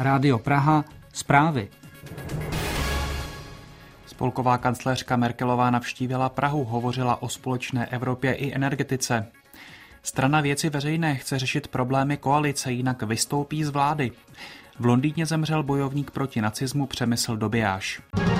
Rádio Praha, zprávy. Spolková kancléřka Merkelová navštívila Prahu, hovořila o společné Evropě i energetice. Strana Věci veřejné chce řešit problémy koalice, jinak vystoupí z vlády. V Londýně zemřel bojovník proti nacismu Přemysl Dobijáš.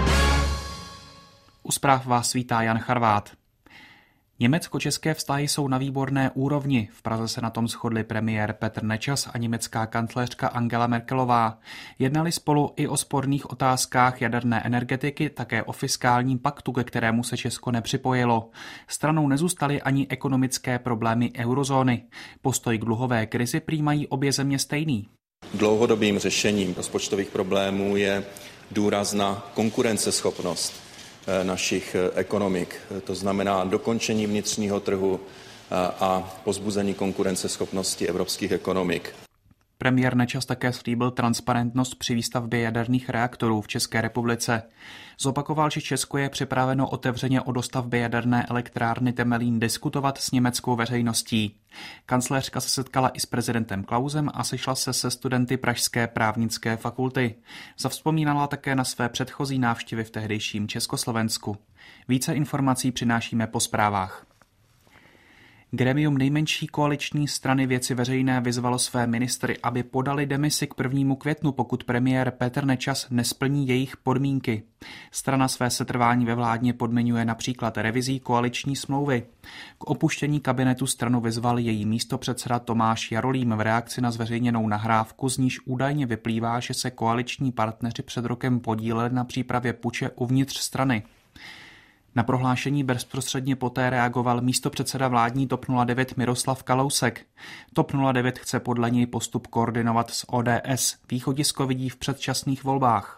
U zpráv vás vítá Jan Charvát. Německo-české vztahy jsou na výborné úrovni. V Praze se na tom shodli premiér Petr Nečas a německá kancléřka Angela Merkelová. Jednali spolu i o sporných otázkách jaderné energetiky, také o fiskálním paktu, ke kterému se Česko nepřipojilo. Stranou nezůstaly ani ekonomické problémy eurozóny. Postoj k dluhové krizi prý mají obě země stejný. Dlouhodobým řešením rozpočtových problémů je důraz na konkurenceschopnost našich ekonomik. To znamená dokončení vnitřního trhu a povzbuzení konkurenceschopnosti evropských ekonomik. Premiér Nečas také slíbil transparentnost při výstavbě jaderných reaktorů v České republice. Zopakoval, že Česko je připraveno otevřeně o dostavbě jaderné elektrárny Temelín diskutovat s německou veřejností. Kancléřka se setkala i s prezidentem Klausem a sešla se se studenty Pražské právnické fakulty. Zavzpomínala také na své předchozí návštěvy v tehdejším Československu. Více informací přinášíme po zprávách. Grémium nejmenší koaliční strany Věci veřejné vyzvalo své ministry, aby podali demisi k 1. květnu, pokud premiér Petr Nečas nesplní jejich podmínky. Strana své setrvání ve vládě podmiňuje například revizí koaliční smlouvy. K opuštění kabinetu stranu vyzval její místopředseda Tomáš Jarolím v reakci na zveřejněnou nahrávku, z níž údajně vyplývá, že se koaliční partneři před rokem podíleli na přípravě puče uvnitř strany. Na prohlášení bezprostředně poté reagoval místopředseda vládní TOP 09 Miroslav Kalousek. TOP 09 chce podle něj postup koordinovat s ODS. Východisko vidí v předčasných volbách.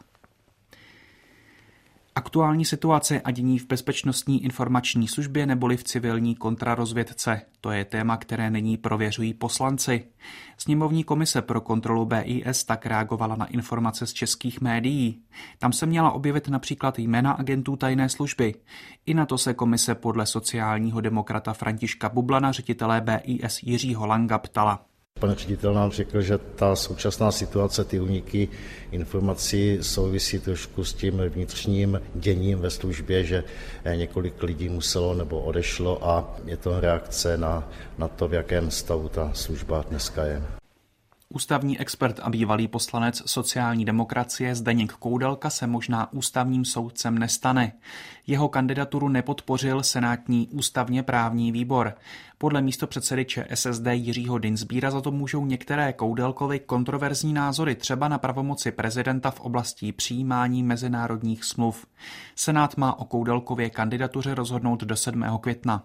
Aktuální situace a dění v bezpečnostní informační službě neboli v civilní kontrarozvědce. To je téma, které nyní prověřují poslanci. Sněmovní komise pro kontrolu BIS tak reagovala na informace z českých médií. Tam se měla objevit například jména agentů tajné služby. I na to se komise podle sociálního demokrata Františka Bublana, ředitele BIS Jiřího Langa, ptala. Pan ředitel nám řekl, že ta současná situace, ty úniky informací souvisí trošku s tím vnitřním děním ve službě, že několik lidí muselo nebo odešlo a je to reakce na to, v jakém stavu ta služba dneska je. Ústavní expert a bývalý poslanec sociální demokracie Zdeněk Koudelka se možná ústavním soudcem nestane. Jeho kandidaturu nepodpořil senátní ústavně právní výbor. Podle místopředsedy ČSSD Jiřího Dienstbiera za to můžou některé Koudelkovy kontroverzní názory, třeba na pravomoci prezidenta v oblasti přijímání mezinárodních smluv. Senát má o Koudelkově kandidatuře rozhodnout do 7. května.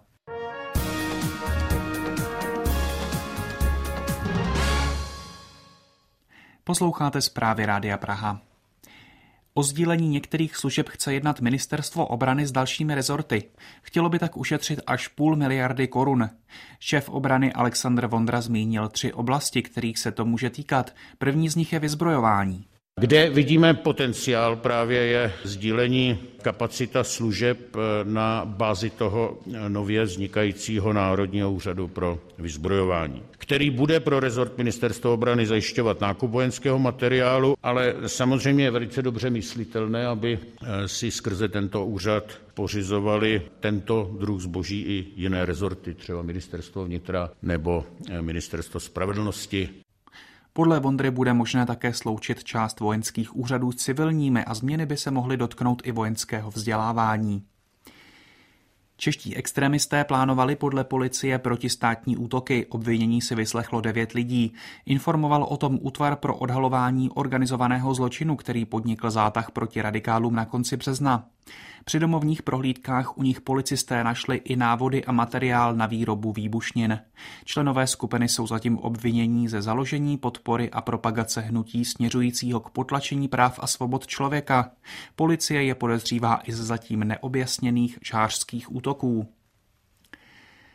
Posloucháte zprávy Rádia Praha. O sdílení některých služeb chce jednat Ministerstvo obrany s dalšími rezorty. Chtělo by tak ušetřit až 0,5 miliardy korun. Šéf obrany Alexandr Vondra zmínil 3 oblasti, kterých se to může týkat. První z nich je vyzbrojování. Kde vidíme potenciál právě je sdílení kapacita služeb na bázi toho nově vznikajícího Národního úřadu pro vyzbrojování, který bude pro rezort Ministerstva obrany zajišťovat nákup vojenského materiálu, ale samozřejmě je velice dobře myslitelné, aby si skrze tento úřad pořizovali tento druh zboží i jiné rezorty, třeba Ministerstvo vnitra nebo Ministerstvo spravedlnosti. Podle Vondry bude možné také sloučit část vojenských úřadů s civilními a změny by se mohly dotknout i vojenského vzdělávání. Čeští extremisté plánovali podle policie protistátní útoky. Obvinění si vyslechlo 9 lidí. Informoval o tom útvar pro odhalování organizovaného zločinu, který podnikl zátah proti radikálům na konci března. Při domovních prohlídkách u nich policisté našli i návody a materiál na výrobu výbušnin. Členové skupiny jsou zatím obvinění ze založení, podpory a propagace hnutí směřujícího k potlačení práv a svobod člověka. Policie je podezřívá i z zatím neobjasněných žhářských útoků.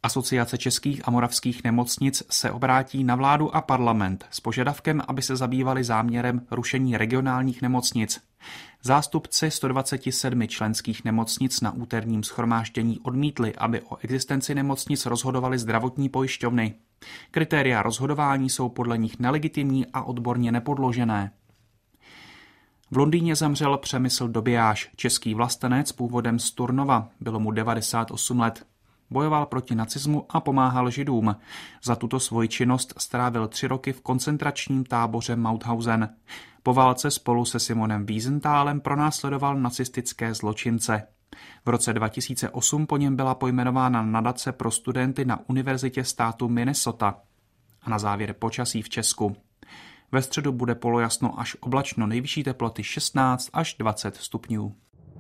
Asociace českých a moravských nemocnic se obrátí na vládu a parlament s požadavkem, aby se zabývali záměrem rušení regionálních nemocnic. Zástupci 127 členských nemocnic na úterním shromáždění odmítli, aby o existenci nemocnic rozhodovaly zdravotní pojišťovny. Kritéria rozhodování jsou podle nich nelegitimní a odborně nepodložené. V Londýně zemřel Přemysl Dobijáš, český vlastenec původem z Turnova. Bylo mu 98 let. Bojoval proti nacismu a pomáhal Židům. Za tuto svoji činnost strávil 3 roky v koncentračním táboře Mauthausen. Po válce spolu se Simonem Wiesenthálem pronásledoval nacistické zločince. V roce 2008 po něm byla pojmenována nadace pro studenty na Univerzitě státu Minnesota. A na závěr počasí v Česku. Ve středu bude polojasno až oblačno, nejvyšší teploty 16 až 20 stupňů.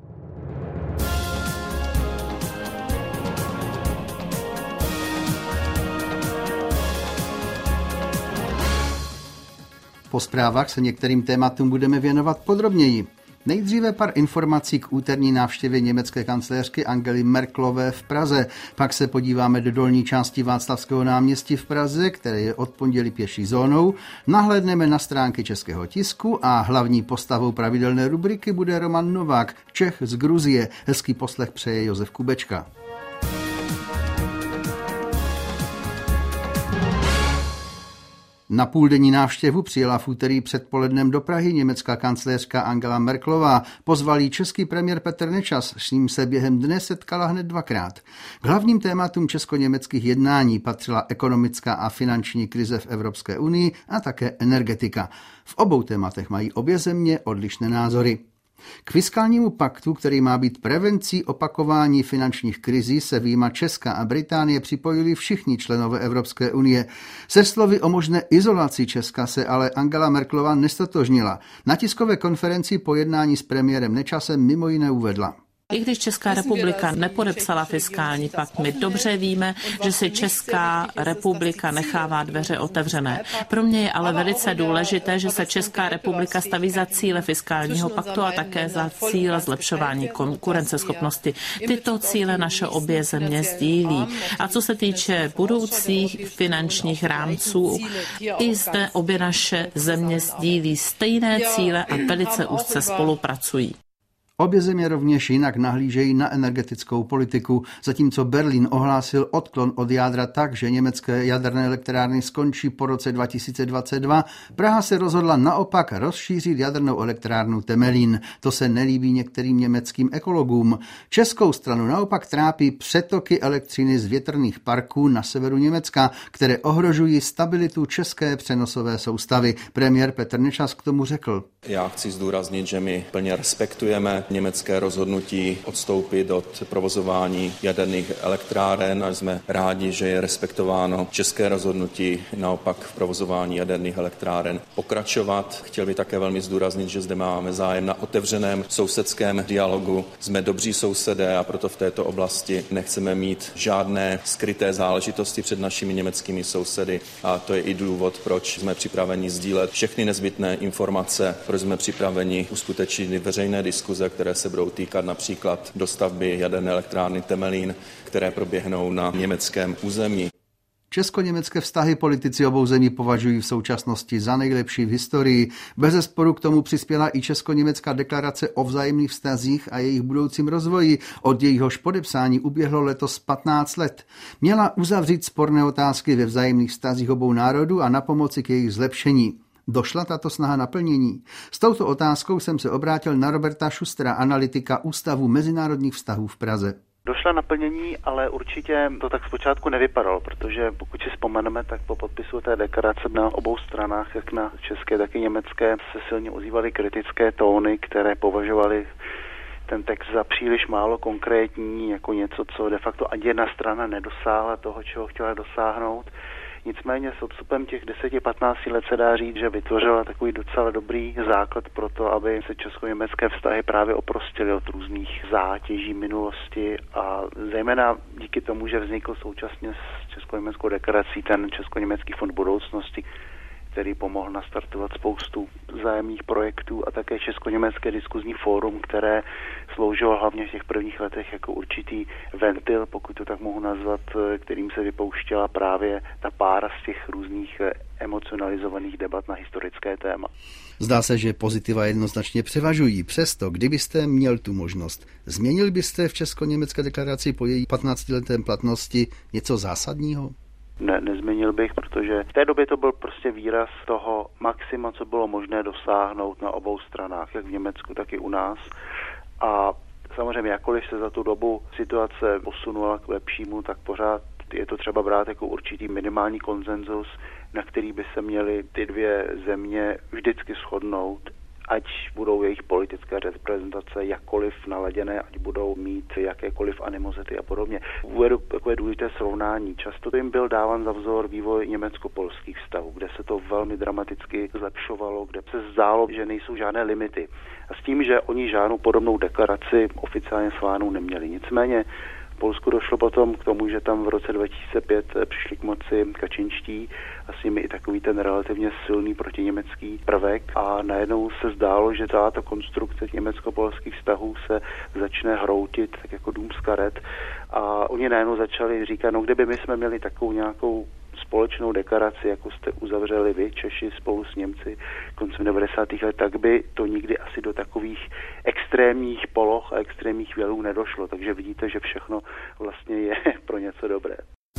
Po zprávách se některým tématům budeme věnovat podrobněji. Nejdříve pár informací k úterní návštěvě německé kancléřky Angely Merkelové v Praze. Pak se podíváme do dolní části Václavského náměstí v Praze, které je od pondělí pěší zónou. Nahlédneme na stránky českého tisku a hlavní postavou pravidelné rubriky bude Roman Novák, Čech z Gruzie. Hezký poslech přeje Josef Kubečka. Na půldenní návštěvu přijela v úterý předpolednem do Prahy německá kancléřka Angela Merkelová. Pozval jí český premiér Petr Nečas, s ním se během dne setkala hned 2krát. K hlavním tématům česko-německých jednání patřila ekonomická a finanční krize v Evropské unii a také energetika. V obou tématech mají obě země odlišné názory. K fiskálnímu paktu, který má být prevencí opakování finančních krizí, se vyjma Česka a Británie připojili všichni členové Evropské unie. Se slovy o možné izolaci Česka se ale Angela Merkelová nestotožnila. Na tiskové konferenci po jednání s premiérem Nečasem mimo jiné uvedla: I když Česká republika nepodepsala fiskální pakt, my dobře víme, že si Česká republika nechává dveře otevřené. Pro mě je ale velice důležité, že se Česká republika staví za cíle fiskálního paktu a také za cíle zlepšování konkurenceschopnosti. Tyto cíle naše obě země sdílí. A co se týče budoucích finančních rámců, i zde obě naše země sdílí stejné cíle a velice úzce spolupracují. Obě země rovněž jinak nahlížejí na energetickou politiku, zatímco Berlín ohlásil odklon od jádra tak, že německé jaderné elektrárny skončí po roce 2022, Praha se rozhodla naopak rozšířit jadernou elektrárnu Temelín. To se nelíbí některým německým ekologům. Českou stranu naopak trápí přetoky elektřiny z větrných parků na severu Německa, které ohrožují stabilitu české přenosové soustavy. Premiér Petr Nečas k tomu řekl: Já chci zdůraznit, že my plně respektujeme německé rozhodnutí odstoupit od provozování jaderných elektráren a jsme rádi, že je respektováno české rozhodnutí naopak v provozování jaderných elektráren pokračovat. Chtěl bych také velmi zdůraznit, že zde máme zájem na otevřeném sousedském dialogu. Jsme dobří sousedé a proto v této oblasti nechceme mít žádné skryté záležitosti před našimi německými sousedy a to je i důvod, proč jsme připraveni sdílet všechny nezbytné informace, proč jsme připraveni uskutečnit veřejné diskuze, které se budou týkat například dostavby jaderné elektrárny Temelín, které proběhnou na německém území. Česko-německé vztahy politici obou zemí považují v současnosti za nejlepší v historii. Bezesporu k tomu přispěla i česko-německá deklarace o vzájemných vztazích a jejich budoucím rozvoji. Od jejíhož podepsání uběhlo letos 15 let. Měla uzavřít sporné otázky ve vzájemných vztazích obou národů a napomoci k jejich zlepšení. Došla tato snaha naplnění? S touto otázkou jsem se obrátil na Roberta Schustera, analytika Ústavu mezinárodních vztahů v Praze. Došla naplnění, ale určitě to tak zpočátku nevypadalo, protože pokud si vzpomeneme, tak po podpisu té deklarace na obou stranách, jak na české, tak i německé, se silně ozývaly kritické tóny, které považovaly ten text za příliš málo konkrétní, jako něco, co de facto ani jedna strana nedosáhla toho, čeho chtěla dosáhnout. Nicméně s odstupem těch 10-15 let se dá říct, že vytvořila takový docela dobrý základ pro to, aby se česko-německé vztahy právě oprostily od různých zátěží minulosti a zejména díky tomu, že vznikl současně s česko-německou deklarací ten česko-německý fond budoucnosti, který pomohl nastartovat spoustu vzájemných projektů, a také Česko-německé diskuzní fórum, které sloužilo hlavně v těch prvních letech jako určitý ventil, pokud to tak mohu nazvat, kterým se vypouštěla právě ta pára z těch různých emocionalizovaných debat na historické téma. Zdá se, že pozitiva jednoznačně převažují. Přesto, kdybyste měl tu možnost, změnil byste v Česko-německé deklaraci po její 15letém platnosti něco zásadního? Ne, nezměnil bych, protože v té době to byl prostě výraz toho maxima, co bylo možné dosáhnout na obou stranách, jak v Německu, tak i u nás. A samozřejmě, jakkoliv se za tu dobu situace posunula k lepšímu, tak pořád je to třeba brát jako určitý minimální konsenzus, na který by se měly ty dvě země vždycky shodnout, ať budou jejich politické reprezentace jakkoliv naladěné, ať budou mít jakékoliv animozity a podobně. Uvedu takové důležité srovnání. Často jim byl dáván za vzor vývoj německo-polských vztahů, kde se to velmi dramaticky zlepšovalo, kde se zdálo, že nejsou žádné limity. A s tím, že oni žádnou podobnou deklaraci oficiálně schválenou neměli. Nicméně v Polsku došlo potom k tomu, že tam v roce 2005 přišli k moci kačinští a s nimi i takový ten relativně silný protiněmecký prvek a najednou se zdálo, že ta konstrukce německo-polských vztahů se začne hroutit tak jako dům z karet a oni najednou začali říkat, no kdyby my jsme měli takovou nějakou společnou deklaraci, jako jste uzavřeli vy, Češi, spolu s Němci koncem 90. let, tak by to nikdy asi do takových extrémních poloh a extrémních vělů nedošlo. Takže vidíte, že všechno vlastně je pro něco dobré.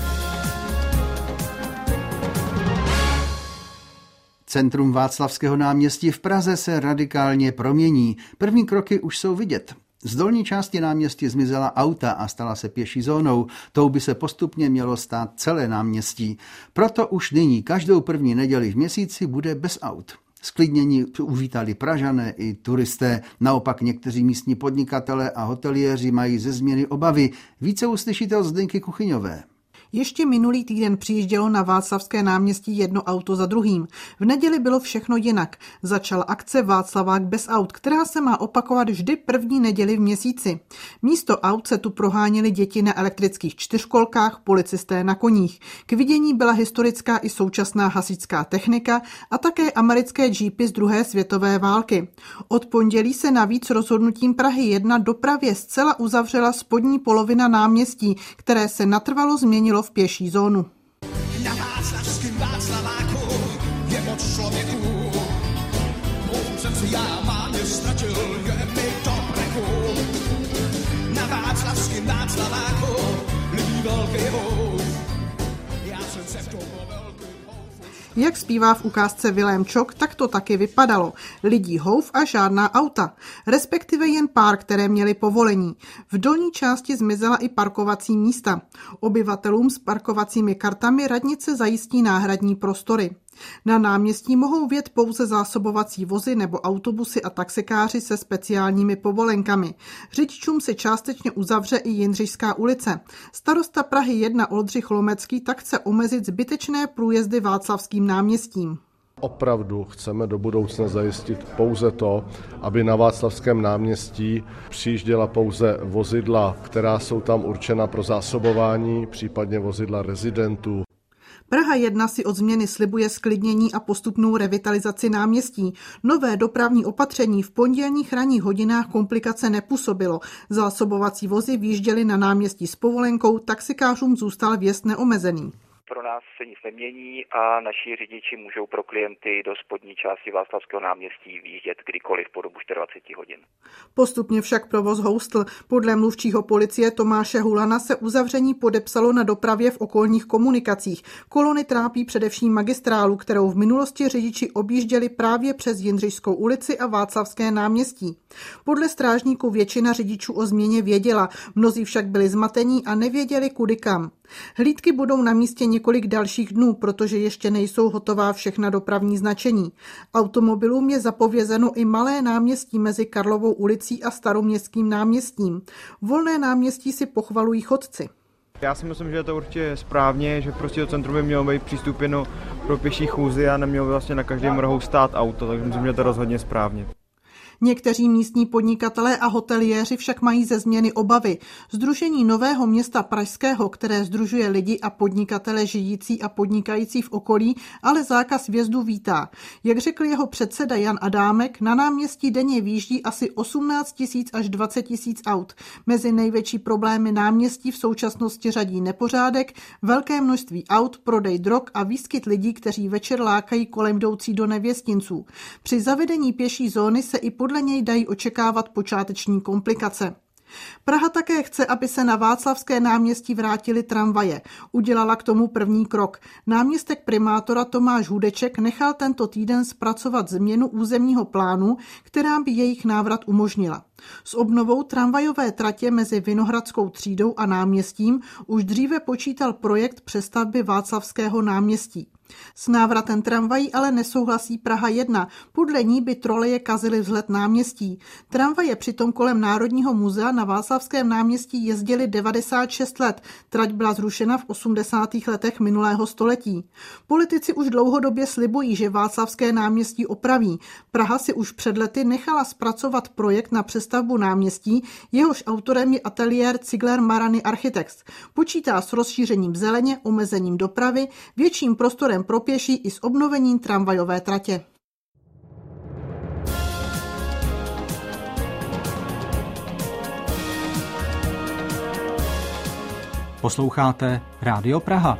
Centrum Václavského náměstí v Praze se radikálně promění. První kroky už jsou vidět. Z dolní části náměstí zmizela auta a stala se pěší zónou. Tou by se postupně mělo stát celé náměstí. Proto už nyní každou první neděli v měsíci bude bez aut. Sklidnění uvítali Pražané i turisté. Naopak někteří místní podnikatelé a hoteliéři mají ze změny obavy. Více uslyšíte od Zdenky Kuchyňové. Ještě minulý týden přijíždělo na Václavské náměstí jedno auto za druhým. V neděli bylo všechno jinak. Začala akce Václavák bez aut, která se má opakovat vždy první neděli v měsíci. Místo aut se tu proháněly děti na elektrických čtyřkolkách, policisté na koních. K vidění byla historická i současná hasičská technika a také americké jeepy z druhé světové války. Od pondělí se navíc rozhodnutím Prahy 1 dopravě zcela uzavřela spodní polovina náměstí, které se natrvalo změnilo v pěší zónu. Na Václavském Václaváku je moc člověků. Mou srdci já mám je ztratil, je mi to breku. Na Václavském Václaváku lidí velký houf. Já jsem se v tom velký houf. Jak zpívá v ukázce Vilém Čok, tak to taky vypadalo. Lidí houf a žádná auta. Respektive jen pár, které měly povolení. V dolní části zmizela i parkovací místa. Obyvatelům s parkovacími kartami radnice zajistí náhradní prostory. Na náměstí mohou vjet pouze zásobovací vozy nebo autobusy a taxikáři se speciálními povolenkami. Řidičům se částečně uzavře i Jindřišská ulice. Starosta Prahy 1 Oldřich Lomecký tak chce omezit zbytečné průjezdy Václavským náměstím. Opravdu chceme do budoucna zajistit pouze to, aby na Václavském náměstí přijížděla pouze vozidla, která jsou tam určena pro zásobování, případně vozidla rezidentů. Praha 1 si od změny slibuje sklidnění a postupnou revitalizaci náměstí. Nové dopravní opatření v pondělních ranních hodinách komplikace nepůsobilo. Zásobovací vozy výjížděly na náměstí s povolenkou, taxikářům zůstal vjezd neomezený. Pro nás se nic nemění a naši řidiči můžou pro klienty do spodní části Václavského náměstí výjíždět kdykoliv po dobu 24 hodin. Postupně však provoz houstl. Podle mluvčího policie Tomáše Hulana se uzavření podepsalo na dopravě v okolních komunikacích. Kolony trápí především magistrálu, kterou v minulosti řidiči objížděli právě přes Jindřišskou ulici a Václavské náměstí. Podle strážníků většina řidičů o změně věděla, mnozí však byli zmatení a nevěděli kudy kam. Hlídky budou na místě několik dalších dnů, protože ještě nejsou hotová všechna dopravní značení. Automobilům je zapovězeno i malé náměstí mezi Karlovou ulicí a Staroměstským náměstím. Volné náměstí si pochvalují chodci. Já si myslím, že je to určitě správně, že prostě to centrum by mělo být přístupněno pro pěší chůzi a nemělo by vlastně na každém rohu stát auto, takže myslím, že to je rozhodně správně. Někteří místní podnikatelé a hoteliéři však mají ze změny obavy. Sdružení Nového Města Pražského, které sdružuje lidi a podnikatele žijící a podnikající v okolí, ale zákaz vjezdu vítá. Jak řekl jeho předseda Jan Adámek, na náměstí denně výjíždí asi 18 000 až 20 000 aut. Mezi největší problémy náměstí v současnosti řadí nepořádek, velké množství aut, prodej drog a výskyt lidí, kteří večer lákají kolem jdoucí do nevěstinců. Při zavedení pěší zóny se i podle něj dají očekávat počáteční komplikace. Praha také chce, aby se na Václavské náměstí vrátily tramvaje. Udělala k tomu první krok. Náměstek primátora Tomáš Hudeček nechal tento týden zpracovat změnu územního plánu, která by jejich návrat umožnila. S obnovou tramvajové tratě mezi Vinohradskou třídou a náměstím už dříve počítal projekt přestavby Václavského náměstí. S návratem tramvají ale nesouhlasí Praha 1. Podle ní by troleje kazily vzhled náměstí. Tramvaje přitom kolem Národního muzea na Václavském náměstí jezdily 96 let. Trať byla zrušena v 80. letech minulého století. Politici už dlouhodobě slibují, že Václavské náměstí opraví. Praha si už před lety nechala zpracovat projekt na přestavbu náměstí, jehož autorem je ateliér Ziegler Marany Architects. Počítá s rozšířením zeleně, omezením dopravy, větším prostorem pro pěší i s obnovením tramvajové tratě. Posloucháte Rádio Praha.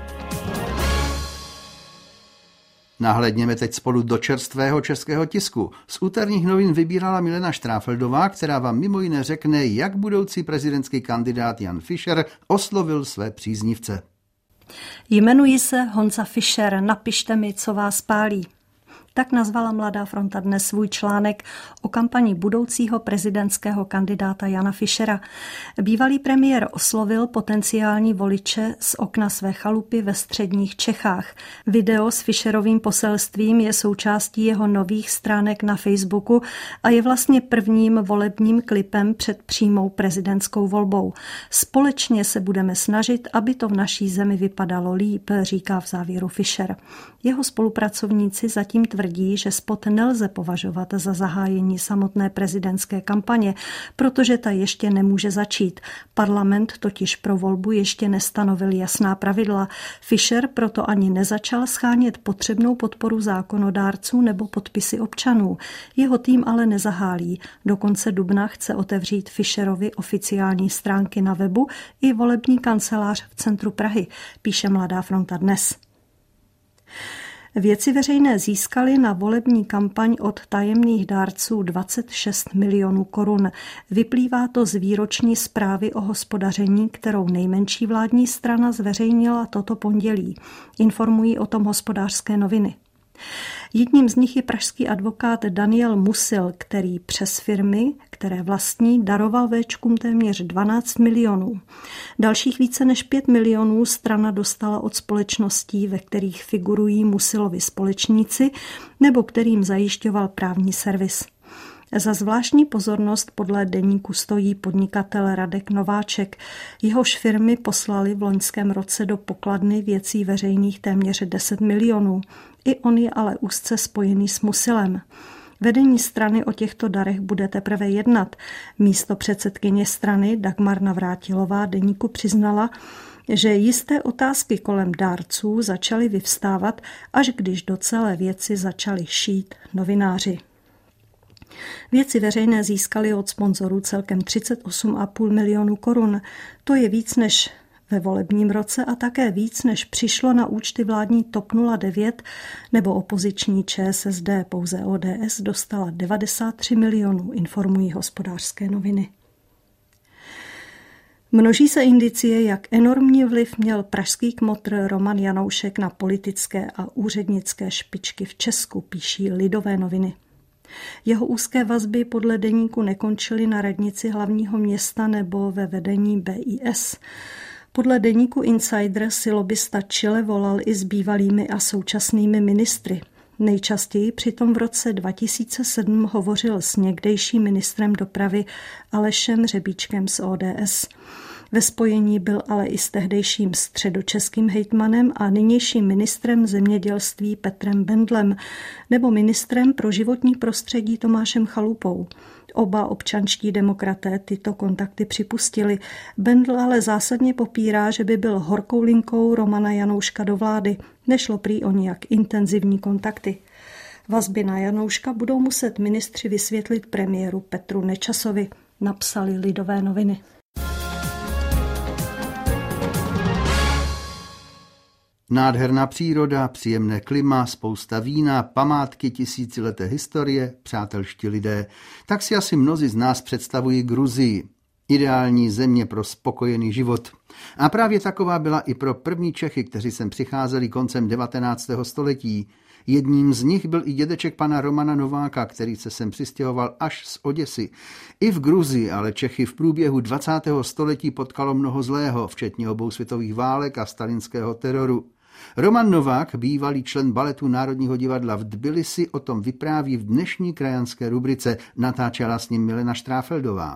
Nahlédněme teď spolu do čerstvého českého tisku. Z úterních novin vybírala Milena Štráfeldová, která vám mimo jiné řekne, jak budoucí prezidentský kandidát Jan Fischer oslovil své příznivce. Jmenuji se Honza Fischer, napište mi, co vás pálí. Tak nazvala Mladá fronta dnes svůj článek o kampani budoucího prezidentského kandidáta Jana Fischera. Bývalý premiér oslovil potenciální voliče z okna své chalupy ve středních Čechách. Video s Fischerovým poselstvím je součástí jeho nových stránek na Facebooku a je vlastně prvním volebním klipem před přímou prezidentskou volbou. Společně se budeme snažit, aby to v naší zemi vypadalo líp, říká v závěru Fischer. Jeho spolupracovníci zatím tvrdí, že spot nelze považovat za zahájení samotné prezidentské kampaně, protože ta ještě nemůže začít. Parlament totiž pro volbu ještě nestanovil jasná pravidla. Fischer proto ani nezačal shánět potřebnou podporu zákonodárců nebo podpisy občanů. Jeho tým ale nezahálí. Do konce dubna chce otevřít Fischerovi oficiální stránky na webu i volební kancelář v centru Prahy, píše Mladá fronta dnes. Věci veřejné získaly na volební kampaň od tajemných dárců 26 milionů korun. Vyplývá to z výroční zprávy o hospodaření, kterou nejmenší vládní strana zveřejnila toto pondělí. Informují o tom Hospodářské noviny. Jedním z nich je pražský advokát Daniel Musil, který přes firmy, které vlastní, daroval véčkům téměř 12 milionů. Dalších více než 5 milionů strana dostala od společností, ve kterých figurují Musilovi společníci nebo kterým zajišťoval právní servis. Za zvláštní pozornost podle deníku stojí podnikatel Radek Nováček. Jehož firmy poslali v loňském roce do pokladny věcí veřejných téměř 10 milionů. I on je ale úzce spojený s Musilem. Vedení strany o těchto darech bude teprve jednat. Místopředsedkyně strany Dagmar Navrátilová deníku přiznala, že jisté otázky kolem dárců začaly vyvstávat, až když do celé věci začali šít novináři. Věci veřejné získaly od sponzorů celkem 38,5 milionů korun. To je víc než ve volebním roce a také víc, než přišlo na účty vládní TOP 09 nebo opoziční ČSSD. Pouze ODS dostala 93 milionů, informují Hospodářské noviny. Množí se indicie, jak enormní vliv měl pražský kmotr Roman Janoušek na politické a úřednické špičky v Česku, píší Lidové noviny. Jeho úzké vazby podle deníku nekončily na radnici hlavního města nebo ve vedení BIS. Podle deníku Insider si lobista Čile volal i s bývalými a současnými ministry. Nejčastěji přitom v roce 2007 hovořil s někdejším ministrem dopravy Alešem Řebíčkem z ODS. Ve spojení byl ale i s tehdejším středočeským hejtmanem a nynějším ministrem zemědělství Petrem Bendlem nebo ministrem pro životní prostředí Tomášem Chalupou. Oba občanští demokraté tyto kontakty připustili. Bendl ale zásadně popírá, že by byl horkou linkou Romana Janouška do vlády. Nešlo prý o nijak intenzivní kontakty. Vazby na Janouška budou muset ministři vysvětlit premiéru Petru Nečasovi, napsali Lidové noviny. Nádherná příroda, příjemné klima, spousta vína, památky tisícileté historie, přátelští lidé. Tak si asi mnozí z nás představují Gruzii. Ideální země pro spokojený život. A právě taková byla i pro první Čechy, kteří sem přicházeli koncem 19. století. Jedním z nich byl i dědeček pana Romana Nováka, který se sem přistěhoval až z Oděsy. I v Gruzii ale Čechy v průběhu 20. století potkalo mnoho zlého, včetně obou světových válek a stalinského teroru. Roman Novák, bývalý člen baletu Národního divadla v Tbilisi, o tom vypráví v dnešní krajanské rubrice. Natáčela s ním Milena Štráfeldová.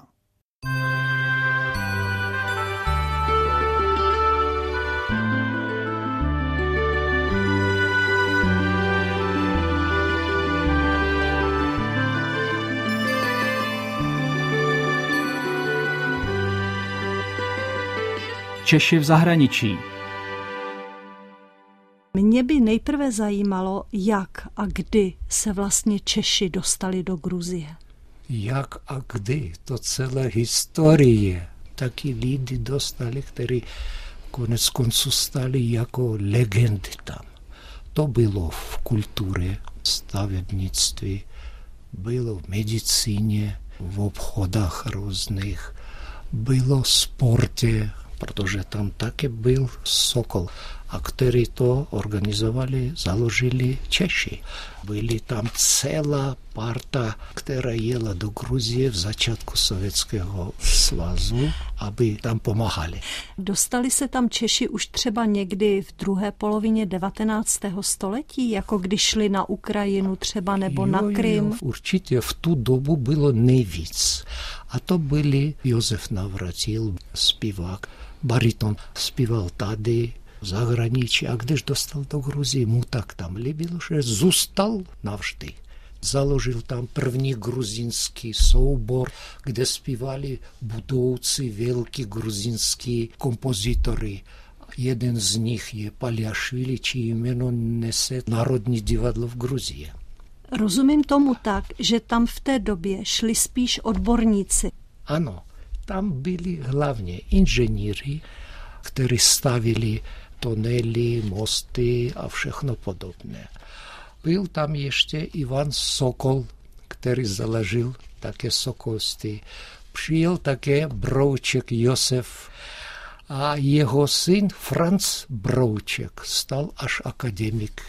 Češi v zahraničí. Mě by nejprve zajímalo, jak a kdy se vlastně Češi dostali do Gruzie. Jak a kdy, to celá historie. Taky lidi dostali, kteří konec konců stali jako legendy tam. To bylo v kultuře, stavebnictví, bylo v medicíně, v obchodách různých, bylo v sportě, protože tam taky byl Sokol, a který to organizovali, založili Češi. Byli tam celá parta, která jela do Gruzie v začátku Sovětského svazu, aby tam pomáhali. Dostali se tam Češi už třeba někdy v druhé polovině 19. století, jako když šli na Ukrajinu třeba nebo na Krym? Určitě v tu dobu bylo nejvíc. A to byli Josef Navratil, zpěvák, bariton, zpíval tady v zahraničí, a když dostal do Gruzie, mu tak tam líbilo, že zůstal navždy. Založil tam první gruzínský soubor, kde zpívali budoucí velký gruzínský kompozitory. Jeden z nich je Paliašvili, čí jméno nese Národní divadlo v Gruzii. Rozumím tomu tak, že tam v té době šli spíš odborníci. Ano, tam byli hlavně inženýři, kteří stavili tunely, mosty a všechno podobné. Byl tam ještě Ivan Sokol, který založil také sokolství. Přijel také Brouček Josef a jeho syn Franz Brouček stal až akademik.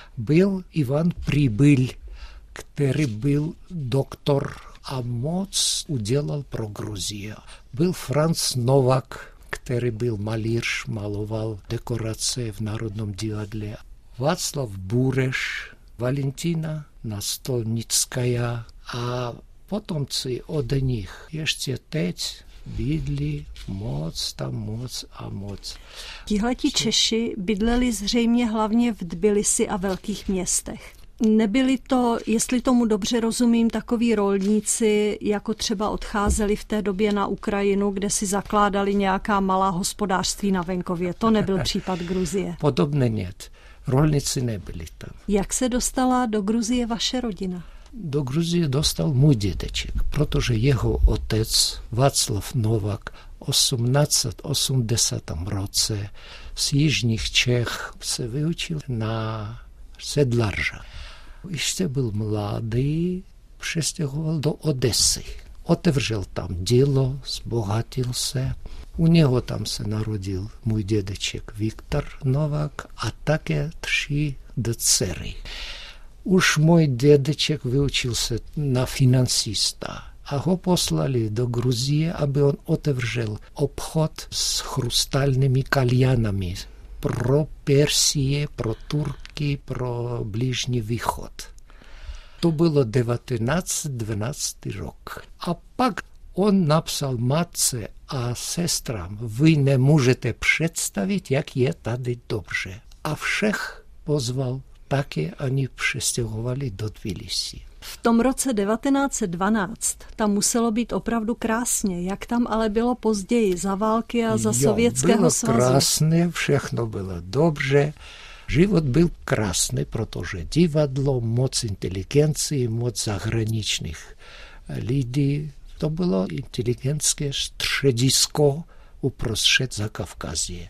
Byl Ivan Pribyl, který byl doktor a moc udělal pro Gruzii. Byl Franz Novak, který byl malíř, maloval dekorace v Národním divadle. Václav Bureš, Valentina Nastolnická a potomci od nich ještě teď bydlí moc a moc. Tihleti Češi bydleli zřejmě hlavně v Tbilisi a velkých městech. Nebyli to, jestli tomu dobře rozumím, takoví rolníci, jako třeba odcházeli v té době na Ukrajinu, kde si zakládali nějaká malá hospodářství na venkově. To nebyl případ Gruzie. Podobně net. Rolníci nebyli tam. Jak se dostala do Gruzie vaše rodina? Do Gruzie dostal můj dědeček, protože jeho otec Václav Novak v 1880 roce z jižních Čech se vyučil na sedlaře. Ještě byl mladý, přestěhoval do Odesy. Otevřel tam dílo, zbohatil se. U něho tam se narodil můj dědeček Viktor Novak a také 3 dcery. Už můj dědeček vyučil se na financista a ho poslali do Gruzie, aby on otevřel obchod s chrustalnými kaljanami pro Persie, pro Turky, pro Blížní východ. To bylo 1912 rok. A pak On napsal matce a sestrám, vy nemůžete představit, jak je tady dobře. A všech pozval, také oni přestěhovali do Tbilisi. V tom roce 1912 tam muselo být opravdu krásně, jak tam ale bylo později za války a za Sovětského svazu. Bylo krásné, všechno bylo dobře. Život byl krásný, protože divadlo, moc inteligencie, moc zahraničních lidí. To bylo inteligentské středisko uprostřed Zakavkazie.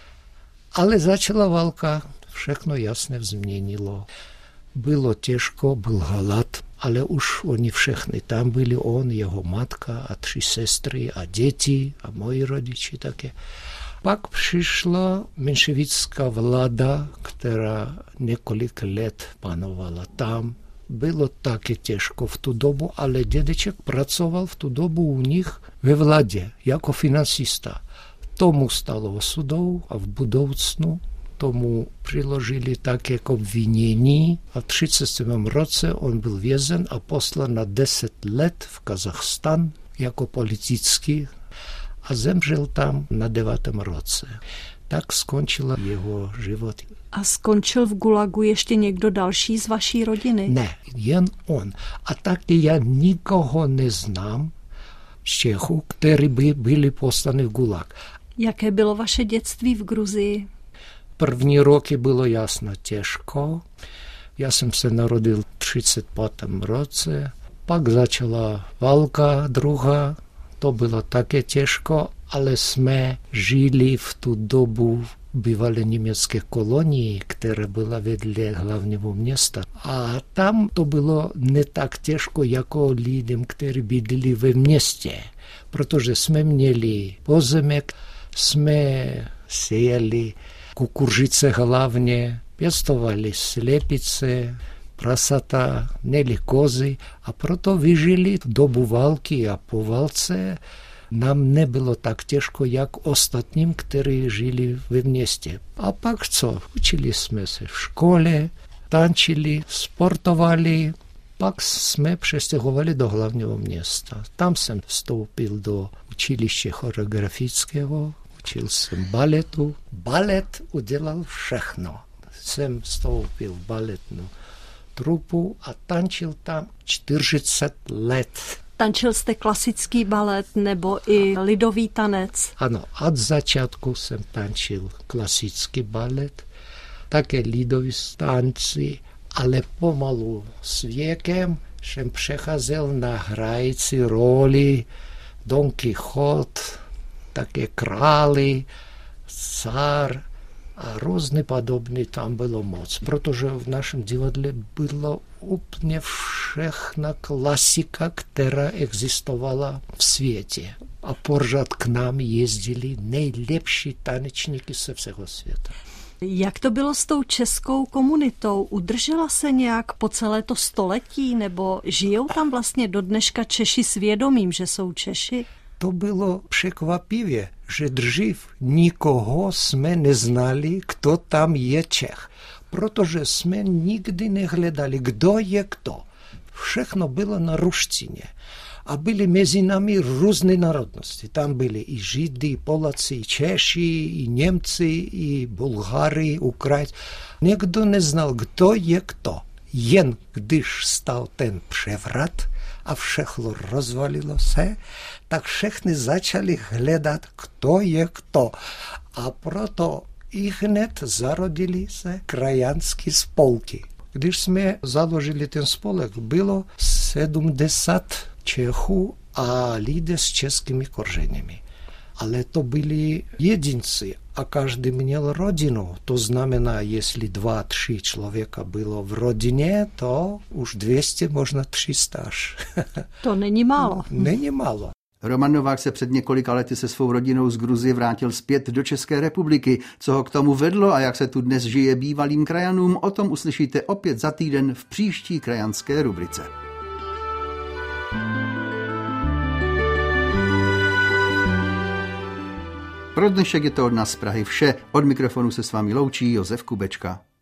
Ale začala válka, všechno jasně změnilo. Bylo těžko, byl hlad, ale už oni všechny tam byli, on, jeho matka a 3 sestry a děti a moji rodiči také. Pak přišla menševická vláda, která několik let panovala tam. Bylo taky těžko v tu dobu, ale dědeček pracoval v tu dobu u nich ve vládě jako financista. Tomu stalo osudou a v budoucnu tomu přiložili také k obvinění a v 1937 roce on byl vězen a poslán na 10 let v Kazachstan jako politický a zemřel tam na 9. roce. Tak skončil jeho život. A skončil v Gulagu ještě někdo další z vaší rodiny? Ne, jen on. A taky já nikoho neznám z Čechů, kteří by byli poslani v Gulag. Jaké bylo vaše dětství v Gruzii? První roky bylo jasno těžko. Já jsem se narodil v 35. roce. Pak začala válka druhá. To bylo také těžko, ale jsme žili v tu dobu bývalé německé kolonii, která byla vedle hlavního města. A tam to bylo ne tak těžko jako lidem, kteří bydleli ve městě, protože jsme měli pozemek, jsme sejali kukuřice hlavně, pěstovali slepice, prasata, měli kozy a proto vyžili v dobu války a po válce. Nám nebylo tak těžko, jak ostatním, kteří žili ve městě. A pak co? Učili jsme se v škole, tančili, sportovali, pak jsme přestěhovali do hlavního města. Tam jsem vstoupil do učiliště choreografického, učil jsem baletu. Balet udělal všechno. Jsem vstoupil v baletnou trupu a tančil tam 40 let. Tančil jste klasický balet nebo i lidový tanec? Ano, od začátku jsem tančil klasický balet, také lidový tanci, ale pomalu s věkem jsem přecházel na hrající roli Don Quixote, také králi, cár a různé podobné tam bylo moc, protože v našem divadle bylo úplně všechna klasika, která existovala v světě. A pořád k nám jezdili nejlepší tanečníky ze všeho světa. Jak to bylo s tou českou komunitou? Udržela se nějak po celé to století, nebo žijou tam vlastně do dneška Češi s vědomím, že jsou Češi? To bylo překvapivě, že dřív nikoho jsme neznali, kdo tam je Čech, protože jsme nikdy nehledali, kdo je kdo. Všechno bylo na ruštině. A byly mezi námi různé národnosti. Tam byli i Židy, i Polaci, i Češi, i Němci, i Bulhári, Ukrajinci. Někdo neznal, kdo je kdo. Jen když stal ten převrat a všechno rozvalilo se, tak všechny začali hledat, kdo je kdo. A proto i hned zarodili se krajanské spolky. Když jsme založili ten spolek, bylo 70 Čechů a lidé s českými kořeněmi. Ale to byli jedinci a každý měl rodinu. To znamená, jestli 2-3 člověka bylo v rodině, to už 200, možná 300 až. To není málo. Není málo. Roman Novák se před několika lety se svou rodinou z Gruzie vrátil zpět do České republiky. Co ho k tomu vedlo a jak se tu dnes žije bývalým krajanům, o tom uslyšíte opět za týden v příští krajanské rubrice. Pro dnešek je to od nás z Prahy vše. Od mikrofonu se s vámi loučí Josef Kubečka.